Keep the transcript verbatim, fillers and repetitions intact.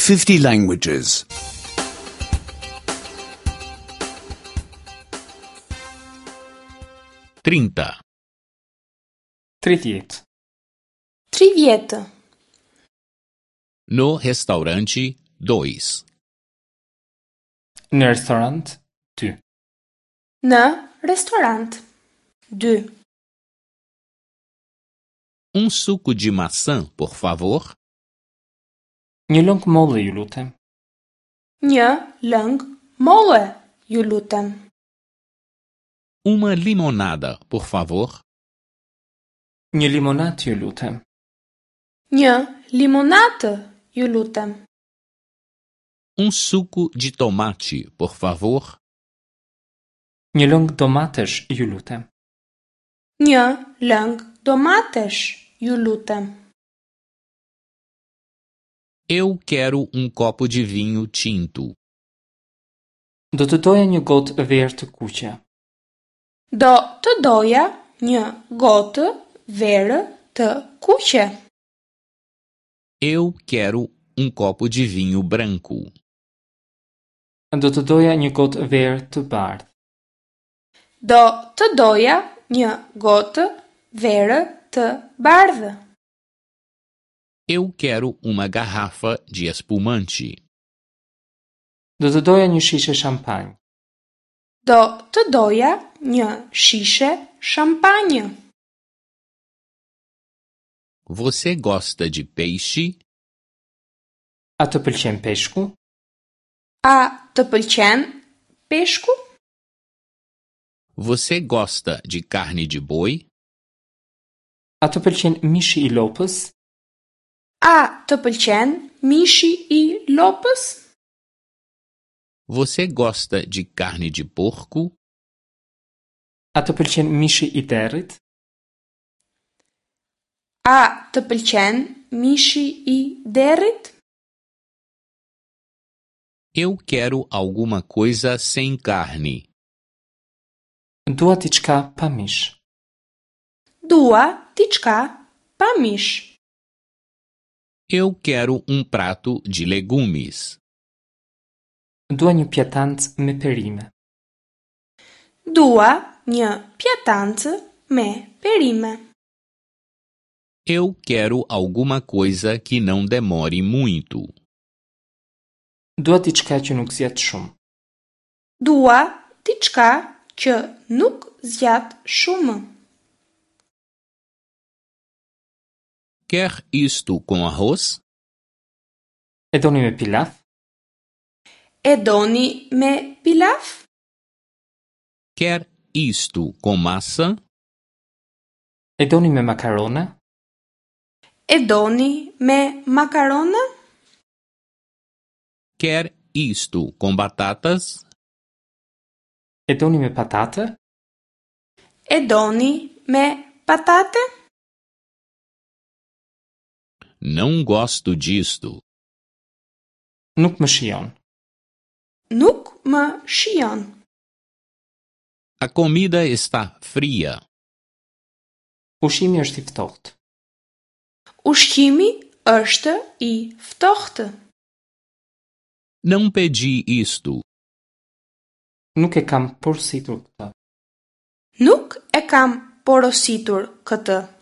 fifty languages. trinta. tridhjetë. tridhjetë. No restaurante dois. Në restorant dy. Në restorant dy. Um suco de maçã, por favor. Një lëng molle, ju lutem. Një lëng molle, ju lutem. Uma limonada, por favor. Një limonat, ju lutem. Një limonatë, ju lutem. Um suco de tomate, por favor. Një lëng domatesh, ju lutem. Një lëng domatesh, ju lutem. Eu quero um copo de vinho tinto. Do të doja një gotë verë të kuqe. Do të doja një gotë verë të kuqe. Eu quero um copo de vinho branco. Do të doja një gotë verë të bardhë. Do të doja një gotë verë të bardhë. Eu quero uma garrafa de espumante. Do të doja një shishe shampanjë. Do të doja një shishe shampanjë. Você gosta de peixe? A të pëlqen peshku? A të pëlqen peshku? Você gosta de carne de boi? A të pëlqen mishi i lopës? A të pëlqen mishi i lopës? Você gosta de carne de porco? A të pëlqen mishi i derrit? A të pëlqen mishi i derrit? Eu quero alguma coisa sem carne. Dua diçka pa mish. Dua diçka pa mish. Eu quero um prato de legumes. Dua një pjatancë me perime. Dua një pjatancë me perime. Eu quero alguma coisa que não demore muito. Dua diçka që nuk zgjat shumë. Dua diçka që nuk zgjat shumë. Quer isto com arroz? E doni me pilaf? E doni me pilaf? Quer isto com massa? E doni me makarona? E doni me makarona? Quer isto com batatas? E doni me patate? E doni me patate? Não gosto disto. Nuk më shijon. Nuk më shijon. A comida está fria. Ushqimi është i ftohtë. Ushqimi është i ftohtë. Não pedi isto. Nuk e kam porositur këtë. Nuk e kam porositur këtë.